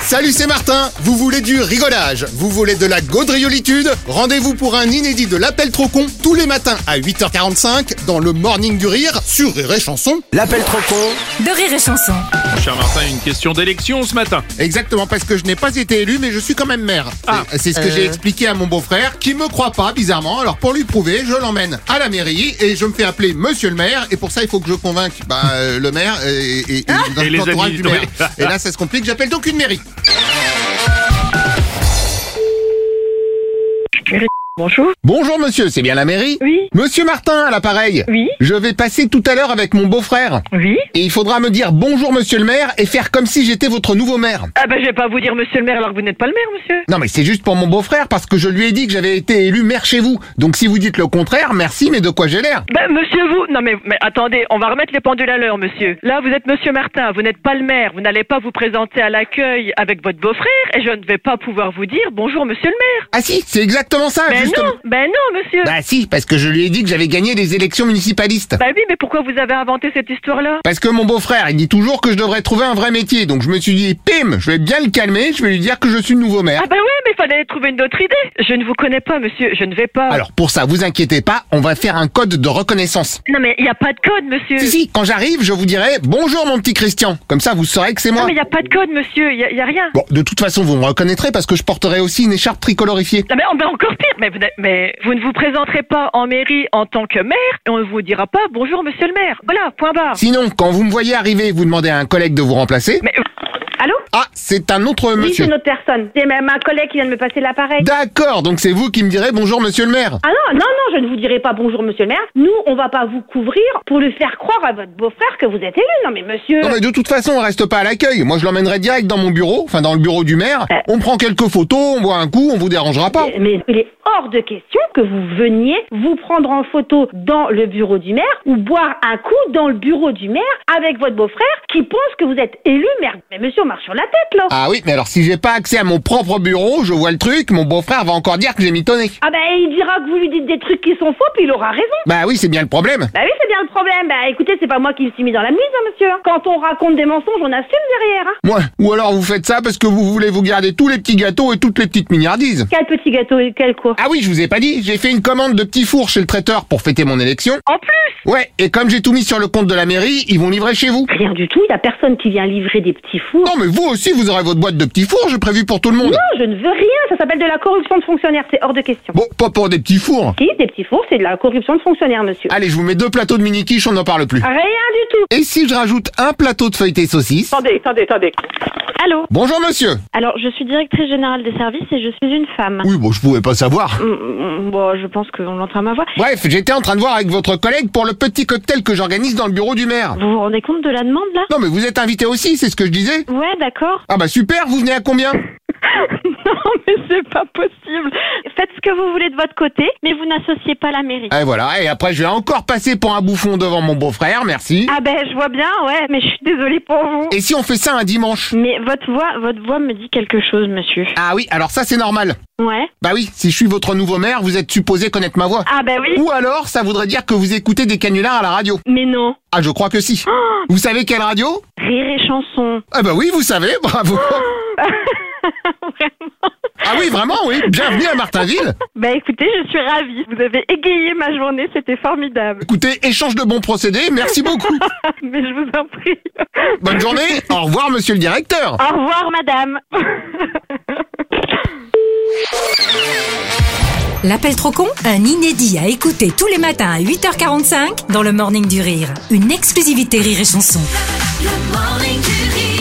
Salut, c'est Martin. Vous voulez du rigolage? Vous voulez de la gaudriolitude? Rendez-vous pour un inédit de l'appel trop con tous les matins à 8h45 dans le Morning du Rire sur Rire et Chanson. L'appel trop con de Rire et Chanson. Cher Martin, une question d'élection ce matin. Exactement, parce que je n'ai pas été élu, mais je suis quand même maire. C'est ce que j'ai expliqué à mon beau-frère, qui me croit pas, bizarrement. Alors pour lui prouver, je l'emmène à la mairie et je me fais appeler Monsieur le maire. Et pour ça, il faut que je convainque le maire et les l'entourage amis, du maire. oui. Et là, ça se complique. J'appelle donc une mairie. Bonjour. Bonjour monsieur, c'est bien la mairie? Oui. Monsieur Martin à l'appareil. Oui. Je vais passer tout à l'heure avec mon beau-frère. Oui. Et il faudra me dire bonjour monsieur le maire et faire comme si j'étais votre nouveau maire. Ah bah je vais pas vous dire monsieur le maire alors que vous n'êtes pas le maire, monsieur. Non mais c'est juste pour mon beau-frère parce que je lui ai dit que j'avais été élu maire chez vous. Donc si vous dites le contraire, merci, mais de quoi j'ai l'air? Bah monsieur vous... Non mais attendez, on va remettre les pendules à l'heure, monsieur. Là vous êtes monsieur Martin, vous n'êtes pas le maire. Vous n'allez pas vous présenter à l'accueil avec votre beau-frère et je ne vais pas pouvoir vous dire bonjour monsieur le maire. Ah si, c'est exactement ça, justement. Non monsieur. Bah si, parce que je lui ai dit que j'avais gagné les élections municipalistes. Bah oui, mais pourquoi vous avez inventé cette histoire-là? Parce que mon beau-frère, il dit toujours que je devrais trouver un vrai métier. Donc je me suis dit, pim, je vais bien le calmer, je vais lui dire que je suis le nouveau maire. Ah bah ouais, mais il fallait trouver une autre idée. Je ne vous connais pas, monsieur, je ne vais pas... Alors pour ça, vous inquiétez pas, on va faire un code de reconnaissance. Non mais il n'y a pas de code, monsieur. Si, quand j'arrive, je vous dirai bonjour mon petit Christian. Comme ça, vous saurez que c'est moi. Non mais il n'y a pas de code, monsieur, il y a rien. Bon, de toute façon, vous me reconnaîtrez parce que je porterai aussi une écharpe tricolorifiée. Non mais encore pire, mais vous ne vous présenterez pas en mairie en tant que maire et on ne vous dira pas bonjour monsieur le maire. Voilà, point barre. Sinon, quand vous me voyez arriver, vous demandez à un collègue de vous remplacer. Mais... Allô? Ah, c'est un autre Oui, monsieur. c'est une autre personne. C'est même un collègue qui vient de me passer l'appareil. D'accord, donc c'est vous qui me direz bonjour monsieur le maire. Ah non, je ne vous dirai pas bonjour monsieur le maire. Nous, on va pas vous couvrir pour lui faire croire à votre beau-frère que vous êtes élu. Non mais monsieur... Non mais de toute façon, on reste pas à l'accueil. Moi, je l'emmènerai direct dans mon bureau, enfin dans le bureau du maire. On prend quelques photos, on boit un coup, on vous dérangera pas. Mais il est hors de question que vous veniez vous prendre en photo dans le bureau du maire ou boire un coup dans le bureau du maire avec votre beau-frère qui pense que vous êtes élu maire. Mais monsieur, on marche sur la tête là. Ah oui, mais alors si j'ai pas accès à mon propre bureau, je vois le truc, mon beau-frère va encore dire que j'ai mitonné. Ah bah il dira que vous lui dites des trucs qui sont faux puis il aura raison. Bah oui, c'est bien le problème. Bah oui, c'est bien le problème. Bah écoutez, c'est pas moi qui me suis mis dans la mise, hein, monsieur. Quand on raconte des mensonges, on assume derrière, hein. Ouais, ou alors vous faites ça parce que vous voulez vous garder tous les petits gâteaux et toutes les petites mignardises. Quel petit gâteau et quel quoi? Ah oui, je vous ai pas dit, j'ai fait une commande de petits fours chez le traiteur pour fêter mon élection. En plus? Ouais, et comme j'ai tout mis sur le compte de la mairie, ils vont livrer chez vous. Rien du tout, il y a personne qui vient livrer des petits fours. Non mais vous aussi, vous aurez votre boîte de petits fours, j'ai prévu pour tout le monde. Non, je ne veux rien, ça s'appelle de la corruption de fonctionnaire, c'est hors de question. Bon, pas pour des petits fours. Si, des petits fours, c'est de la corruption de fonctionnaire, monsieur. Allez, je vous mets 2 plateaux de mini-quiche, on n'en parle plus. Rien du tout. Et si je rajoute un plateau de feuilleté saucisse? Attendez. Allô? Bonjour monsieur. Alors, je suis directrice générale des services et je suis une femme. Oui, bon, je pouvais pas savoir. Bon, je pense qu'on l'entend à ma voix. Bref, j'étais en train de voir avec votre collègue pour le petit cocktail que j'organise dans le bureau du maire. Vous vous rendez compte de la demande, là? Non mais vous êtes invité aussi, c'est ce que je disais. Ouais, d'accord. Ah bah super, vous venez à combien? Non, mais c'est pas possible. Faites ce que vous voulez de votre côté, mais vous n'associez pas la mairie. Et voilà, et après je vais encore passer pour un bouffon devant mon beau-frère, merci. Ah ben, je vois bien, ouais, mais je suis désolée pour vous. Et si on fait ça un dimanche? Mais votre voix me dit quelque chose, monsieur. Ah oui, alors ça c'est normal. Ouais. Bah oui, si je suis votre nouveau maire, vous êtes supposé connaître ma voix. Ah ben oui. Ou alors, ça voudrait dire que vous écoutez des canulars à la radio. Mais non. Ah, je crois que si. Oh, Vous savez quelle radio? Rire et chanson. Ah bah oui, vous savez, bravo. Vraiment. Ah oui, vraiment, oui. Bienvenue à Martinville. Bah écoutez, je suis ravie. Vous avez égayé ma journée, c'était formidable. Écoutez, échange de bons procédés, merci beaucoup. Mais je vous en prie. Bonne journée, au revoir monsieur le directeur. Au revoir, madame. L'appel trop con, un inédit à écouter tous les matins à 8h45 dans le Morning du Rire. Une exclusivité Rire et Chanson. Le Morning du Rire.